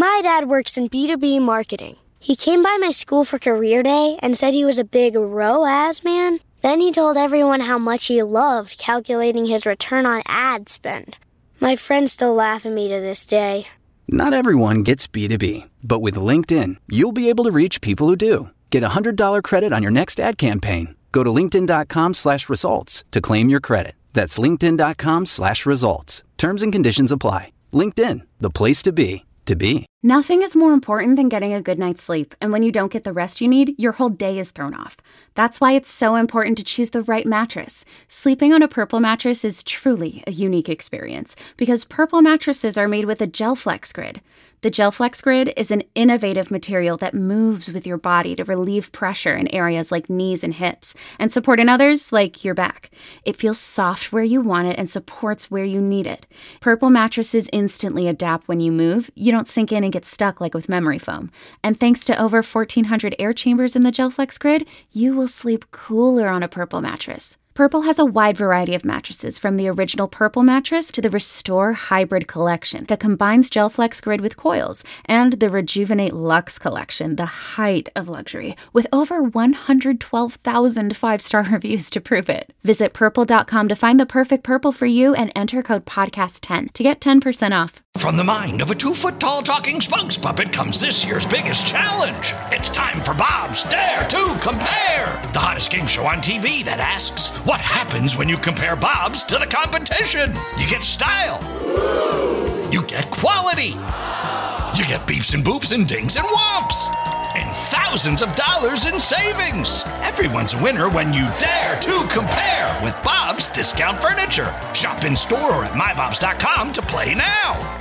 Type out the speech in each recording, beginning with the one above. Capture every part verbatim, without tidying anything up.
My dad works in B two B marketing. He came by my school for career day and said he was a big R O A S man. Then he told everyone how much he loved calculating his return on ad spend. My friends still laugh at me to this day. Not everyone gets B two B, but with LinkedIn, you'll be able to reach people who do. Get a one hundred dollars credit on your next ad campaign. Go to linkedin.com slash results to claim your credit. That's linkedin.com slash results. Terms and conditions apply. LinkedIn, the place to be, to be. Nothing is more important than getting a good night's sleep, and when you don't get the rest you need, your whole day is thrown off. That's why it's so important to choose the right mattress. Sleeping on a Purple mattress is truly a unique experience, because Purple mattresses are made with a GelFlex Grid. The GelFlex Grid is an innovative material that moves with your body to relieve pressure in areas like knees and hips, and support in others like your back. It feels soft where you want it and supports where you need it. Purple mattresses instantly adapt when you move. You don't sink in and get stuck like with memory foam. And thanks to over fourteen hundred air chambers in the GelFlex Grid, you will sleep cooler on a Purple mattress. Purple has a wide variety of mattresses, from the original Purple mattress to the Restore Hybrid collection that combines GelFlex Grid with coils, and the Rejuvenate Luxe collection, the height of luxury, with over one hundred twelve thousand five-star reviews to prove it. Visit purple dot com to find the perfect Purple for you and enter code podcast ten to get ten percent off. From the mind of a two-foot-tall talking spokes puppet comes this year's biggest challenge. It's time for Bob's Dare to Compare, the hottest game show on T V that asks, what happens when you compare Bob's to the competition? You get style. You get quality. You get beeps and boops and dings and whomps. And thousands of dollars in savings. Everyone's a winner when you dare to compare with Bob's Discount Furniture. Shop in store or at my bobs dot com to play now.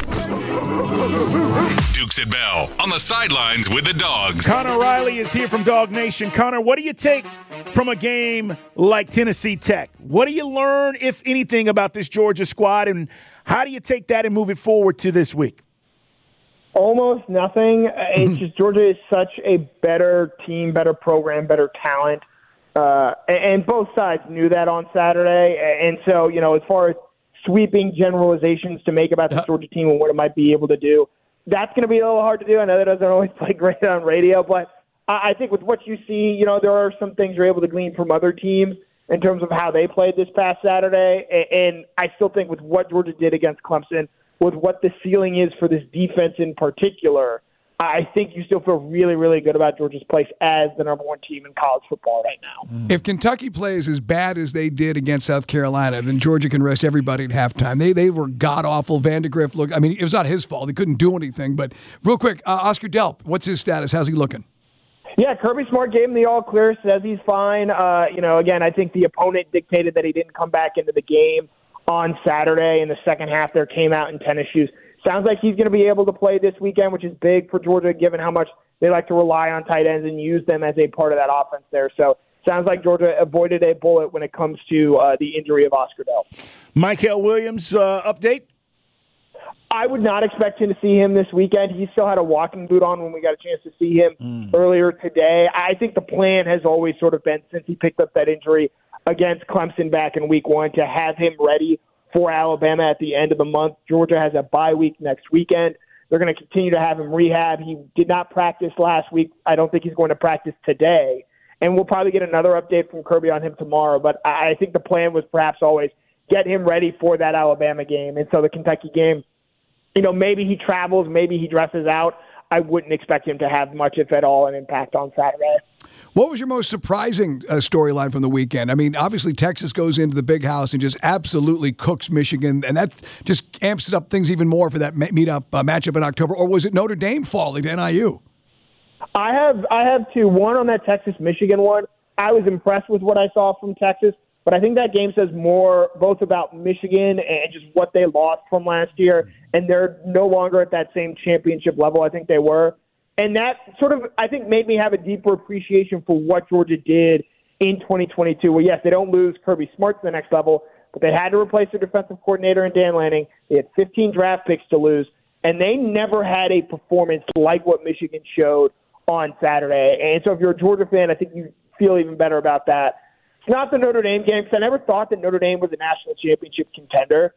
Dukes and Bell on the sidelines with the Dogs. Connor Riley is here from Dog Nation. Connor, what do you take from a game like Tennessee Tech? What do you learn, if anything, about this Georgia squad, and how do you take that and move it forward to this week? Almost nothing. It's just Georgia is such a better team, better program, better talent. Uh, and, and both sides knew that on Saturday. And so, you know, as far as sweeping generalizations to make about the Georgia team and what it might be able to do, that's going to be a little hard to do. I know that doesn't always play great on radio, but I think with what you see, you know, there are some things you're able to glean from other teams in terms of how they played this past Saturday. And I still think with what Georgia did against Clemson, with what the ceiling is for this defense in particular, I think you still feel really, really good about Georgia's place as the number one team in college football right now. If Kentucky plays as bad as they did against South Carolina, then Georgia can rest everybody at halftime. They they were god-awful. Vandegrift, look, I mean, it was not his fault. He couldn't do anything. But real quick, uh, Oscar Delp, what's his status? How's he looking? Yeah, Kirby Smart gave him the all-clear, says he's fine. Uh, you know, again, I think the opponent dictated that he didn't come back into the game on Saturday in the second half. There came out in tennis shoes. Sounds like he's going to be able to play this weekend, which is big for Georgia, given how much they like to rely on tight ends and use them as a part of that offense there. So sounds like Georgia avoided a bullet when it comes to uh, the injury of Oscar Delp. Mykel Williams, uh, update? I would not expect him to see him this weekend. He still had a walking boot on when we got a chance to see him mm. earlier today. I think the plan has always sort of been, since he picked up that injury against Clemson back in week one, to have him ready for Alabama at the end of the month. Georgia has a bye week next weekend. They're going to continue to have him rehab. He did not practice last week. I don't think he's going to practice today. And we'll probably get another update from Kirby on him tomorrow. But I think the plan was perhaps always get him ready for that Alabama game. And so the Kentucky game, you know, maybe he travels, maybe he dresses out. I wouldn't expect him to have much, if at all, an impact on Saturday. What was your most surprising uh, storyline from the weekend? I mean, obviously Texas goes into the Big House and just absolutely cooks Michigan, and that just amps it up things even more for that meet-up uh, matchup in October. Or was it Notre Dame falling to N I U? I have I have two. One on that Texas-Michigan one. I was impressed with what I saw from Texas, but I think that game says more both about Michigan and just what they lost from last year, and they're no longer at that same championship level I think they were. And that sort of, I think, made me have a deeper appreciation for what Georgia did in twenty twenty-two. Well, yes, they don't lose Kirby Smart to the next level, but they had to replace their defensive coordinator in Dan Lanning. They had fifteen draft picks to lose, and they never had a performance like what Michigan showed on Saturday. And so if you're a Georgia fan, I think you feel even better about that. It's not the Notre Dame game, because I never thought that Notre Dame was a national championship contender.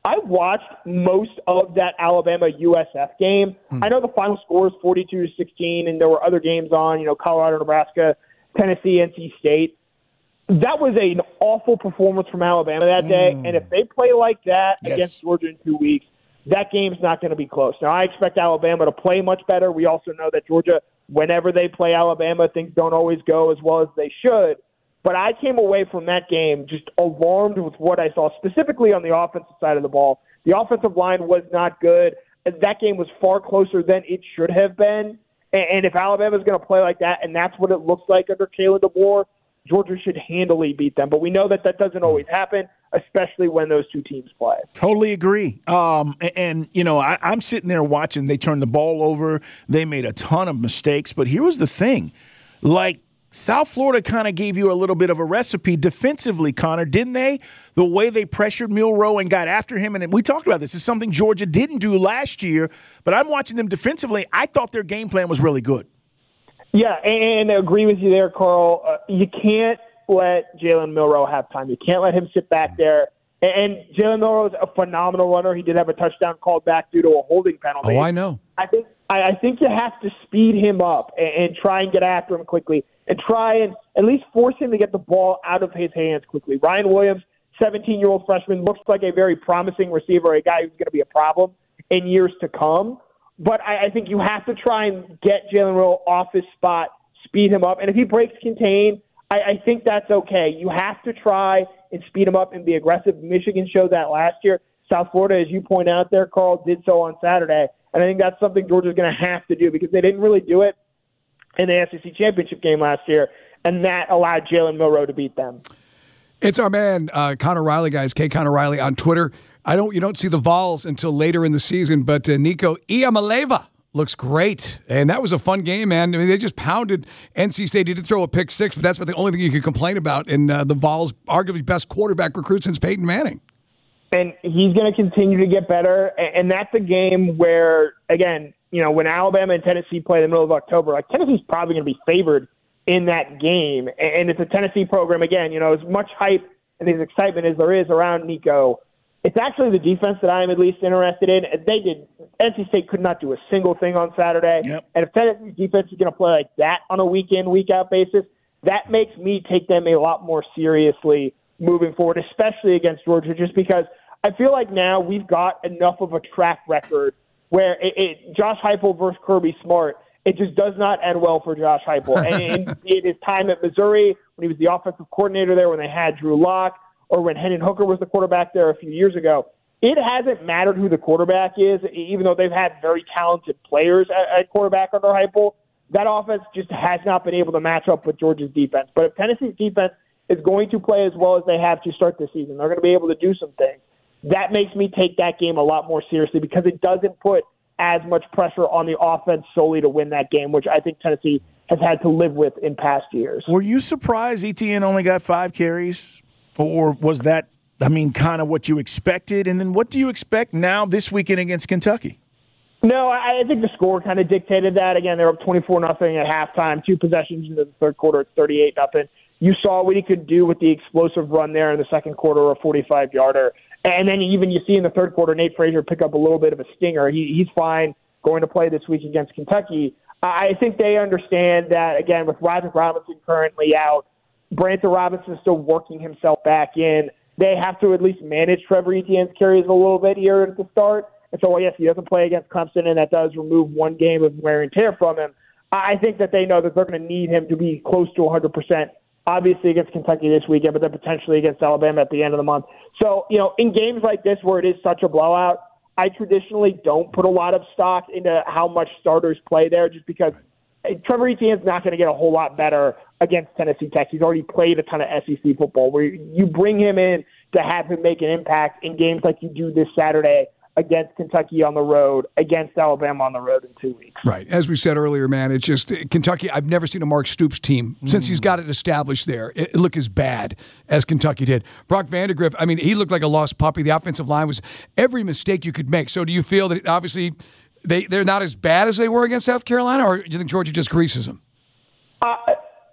I watched most of that Alabama U S F game. Mm. I know the final score is forty-two to sixteen, and there were other games on, you know, Colorado, Nebraska, Tennessee, N C State. That was an awful performance from Alabama that day, mm. and if they play like that yes. against Georgia in two weeks, that game's not going to be close. Now, I expect Alabama to play much better. We also know that Georgia, whenever they play Alabama, things don't always go as well as they should. But I came away from that game just alarmed with what I saw, specifically on the offensive side of the ball. The offensive line was not good. That game was far closer than it should have been. And if Alabama's going to play like that, and that's what it looks like under Kalen DeBoer, Georgia should handily beat them. But we know that that doesn't always happen, especially when those two teams play. Totally agree. Um, and, and, you know, I, I'm sitting there watching. They turned the ball over. They made a ton of mistakes. But here was the thing. Like, South Florida kind of gave you a little bit of a recipe defensively, Connor, didn't they? The way they pressured Milroe and got after him. And we talked about this. It's something Georgia didn't do last year. But I'm watching them defensively. I thought their game plan was really good. Yeah, and I agree with you there, Carl. Uh, you can't let Jalen Milroe have time. You can't let him sit back there. And Jalen Milroe is a phenomenal runner. He did have a touchdown called back due to a holding penalty. Oh, I know. I think I, I think you have to speed him up and, and try and get after him quickly and try and at least force him to get the ball out of his hands quickly. Ryan Williams, seventeen-year-old freshman, looks like a very promising receiver, a guy who's going to be a problem in years to come. But I, I think you have to try and get Jalen Milroe off his spot, speed him up. And if he breaks contain, I, I think that's okay. You have to try and speed him up and be aggressive. Michigan showed that last year. South Florida, as you point out there, Carl, did so on Saturday. And I think that's something Georgia's going to have to do because they didn't really do it in the S E C championship game last year, and that allowed Jalen Milroe to beat them. It's our man, uh, Connor Riley, guys, K. Connor Riley on Twitter. I don't, you don't see the Vols until later in the season, but uh, Nico Iamaleava looks great, and that was a fun game, man. I mean, they just pounded N C State. He did throw a pick six, but that's about the only thing you could complain about. And uh, the Vols, arguably best quarterback recruit since Peyton Manning. And he's going to continue to get better, and that's a game where, again, you know, when Alabama and Tennessee play in the middle of October, like Tennessee's probably going to be favored in that game. And it's a Tennessee program, again, you know, as much hype and as excitement as there is around Nico, it's actually the defense that I am at least interested in. They did, N C State could not do a single thing on Saturday. Yep. And if Tennessee's defense is going to play like that on a week-in, week-out basis, that makes me take them a lot more seriously moving forward, especially against Georgia, just because I feel like now we've got enough of a track record where it, it, Josh Heupel versus Kirby Smart, it just does not end well for Josh Heupel. And in his time at Missouri, when he was the offensive coordinator there, when they had Drew Lock, or when Hendon Hooker was the quarterback there a few years ago, it hasn't mattered who the quarterback is, even though they've had very talented players at, at quarterback under Heupel. That offense just has not been able to match up with Georgia's defense. But if Tennessee's defense is going to play as well as they have to start the season, they're going to be able to do some things. That makes me take that game a lot more seriously because it doesn't put as much pressure on the offense solely to win that game, which I think Tennessee has had to live with in past years. Were you surprised Etienne only got five carries? Or was that, I mean, kind of what you expected? And then what do you expect now this weekend against Kentucky? No, I think the score kind of dictated that. Again, they're up twenty-four nothing at halftime, two possessions into the third quarter, it's thirty-eight nothing. You saw what he could do with the explosive run there in the second quarter, a forty-five-yarder. And then even you see in the third quarter, Nate Frazier pick up a little bit of a stinger. He, he's fine going to play this week against Kentucky. I think they understand that, again, with Roderick Robinson currently out, Branson Robinson still working himself back in, they have to at least manage Trevor Etienne's carries a little bit here at the start. And so, well, yes, he doesn't play against Clemson, and that does remove one game of wear and tear from him. I think that they know that they're going to need him to be close to one hundred percent, obviously against Kentucky this weekend, but then potentially against Alabama at the end of the month. So, you know, in games like this where it is such a blowout, I traditionally don't put a lot of stock into how much starters play there just because Trevor Etienne's not going to get a whole lot better against Tennessee Tech. He's already played a ton of S E C football where you bring him in to have him make an impact in games like you do this Saturday against Kentucky on the road, against Alabama on the road in two weeks. Right. As we said earlier, man, it's just Kentucky. I've never seen a Mark Stoops team since mm. he's got it established there. It, it look as bad as Kentucky did. Brock Vandagriff, I mean, he looked like a lost puppy. The offensive line was every mistake you could make. So do you feel that obviously they, they're not as bad as they were against South Carolina, or do you think Georgia just greases them? Uh,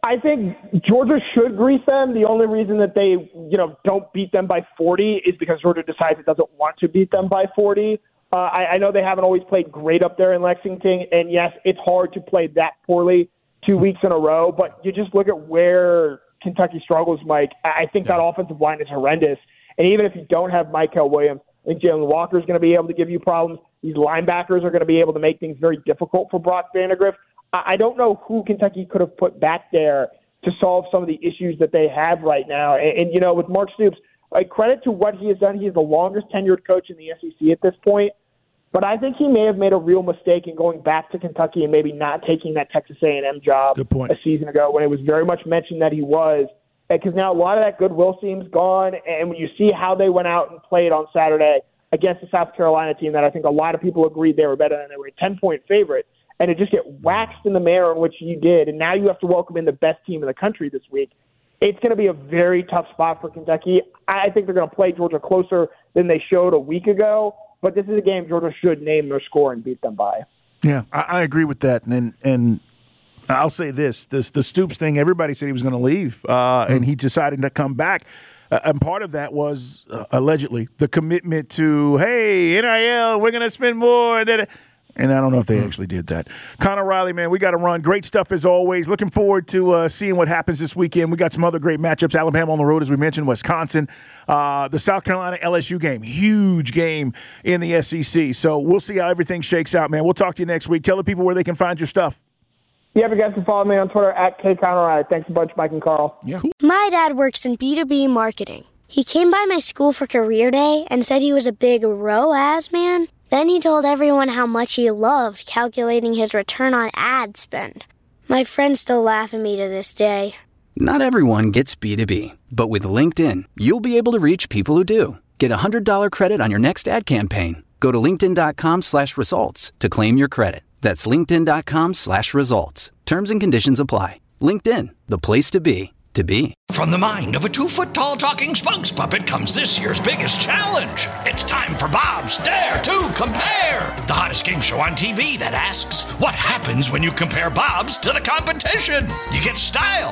I think Georgia should grease them. The only reason that they, you know, don't beat them by forty is because Georgia decides it doesn't want to beat them by forty. Uh, I, I know they haven't always played great up there in Lexington, and yes, it's hard to play that poorly two weeks in a row, but you just look at where Kentucky struggles, Mike. I think that offensive line is horrendous, and even if you don't have Michael Williams, I think Jalen Walker is going to be able to give you problems. These linebackers are going to be able to make things very difficult for Brock Vandagriff. I don't know who Kentucky could have put back there to solve some of the issues that they have right now. And, and you know, with Mark Stoops, like, credit to what he has done. He is the longest tenured coach in the S E C at this point. But I think he may have made a real mistake in going back to Kentucky and maybe not taking that Texas A and M job a season ago when it was very much mentioned that he was. Because now a lot of that goodwill seems gone. And when you see how they went out and played on Saturday against the South Carolina team that I think a lot of people agreed they were better than, they were a ten-point favorite, and it just get waxed in the manner in which you did, and now you have to welcome in the best team in the country this week. It's going to be a very tough spot for Kentucky. I think they're going to play Georgia closer than they showed a week ago, but this is a game Georgia should name their score and beat them by. Yeah, I, I agree with that, and and I'll say this: this the Stoops thing. Everybody said he was going to leave, uh, and he decided to come back. Uh, and part of that was uh, allegedly the commitment to, hey, N I L, we're going to spend more. And, and I don't know if they actually did that. Connor Riley, man, we got to run. Great stuff as always. Looking forward to uh, seeing what happens this weekend. We got some other great matchups. Alabama on the road, as we mentioned, Wisconsin. Uh, the South Carolina L S U game, huge game in the S E C. So we'll see how everything shakes out, man. We'll talk to you next week. Tell the people where they can find your stuff. Yeah, you guys can follow me on Twitter at K Connor Riley. Thanks a bunch, Mike and Carl. Yeah. My dad works in B two B marketing. He came by my school for career day and said he was a big R O A S man. Then he told everyone how much he loved calculating his return on ad spend. My friends still laugh at me to this day. Not everyone gets B two B, but with LinkedIn, you'll be able to reach people who do. Get a one hundred dollars credit on your next ad campaign. Go to linkedin.com slash results to claim your credit. That's linkedin.com slash results. Terms and conditions apply. LinkedIn, the place to be, to be. From the mind of a two-foot-tall talking spokes puppet comes this year's biggest challenge. It's time for Bob's Dare to Compare, the hottest game show on T V that asks, what happens when you compare Bob's to the competition? You get style.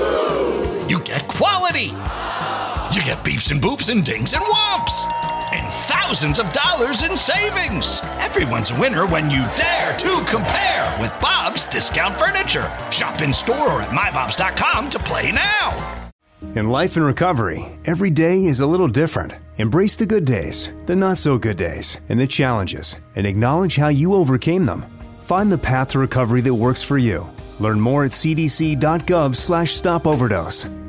You get quality. You get beeps and boops and dings and whomps. And thousands of dollars in savings. Everyone's a winner when you dare to compare with Bob's Discount Furniture. Shop in store or at my bobs dot com to play now. In life and recovery, every day is a little different. Embrace the good days, the not so good days, and the challenges, and acknowledge how you overcame them. Find the path to recovery that works for you. Learn more at c d c dot gov slash stop overdose.